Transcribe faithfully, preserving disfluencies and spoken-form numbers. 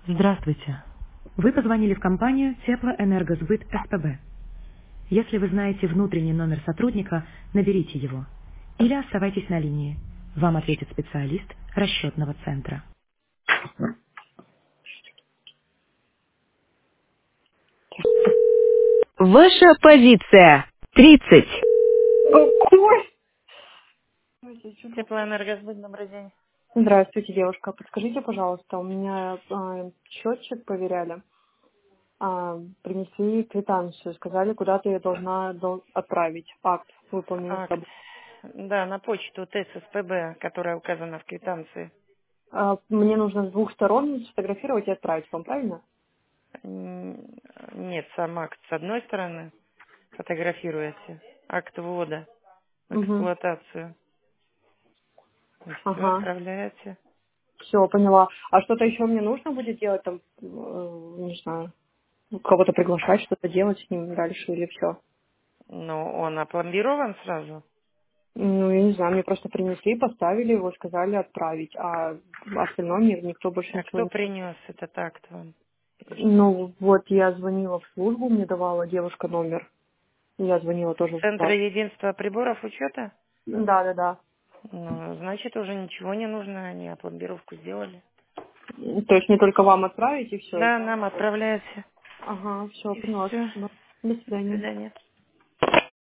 Здравствуйте. Вы позвонили в компанию Теплоэнергосбыт СПБ. Если вы знаете внутренний номер сотрудника, наберите его. Или оставайтесь на линии. Вам ответит специалист расчетного центра. Ваша позиция. тридцать. Какой? Ой, чудо. Теплоэнергосбыт, добрый день. Здравствуйте, девушка. Подскажите, пожалуйста, у меня а, счетчик поверяли, а, принесли квитанцию, сказали, куда-то я должна дол- отправить акт выполненных Акт. работ. Да, на почту ТССПБ, которая указана в квитанции. А, Мне нужно с двух сторон сфотографировать и отправить вам, правильно? М, Нет, сам акт с одной стороны фотографируете, акт ввода в Угу. эксплуатацию. И все, Ага. отправляете. Все, поняла. А что-то еще мне нужно будет делать там, э, не знаю, кого-то приглашать, что-то делать с ним дальше или все? Но он опломбирован сразу. Ну, я не знаю, мне просто принесли, поставили его, сказали отправить, а остальное мне никто больше А ничего кто не... принес этот акт вам? Или что? Ну, вот я звонила в службу, мне давала девушка номер. Я звонила тоже в Центр вас. единства приборов учета? Да, да, да. Ну, значит, уже ничего не нужно, они опломбировку сделали. То есть не только вам отправить и все. Да, нам отправляйте. Ага, все, И поняла, все. спасибо. До До свидания. свидания.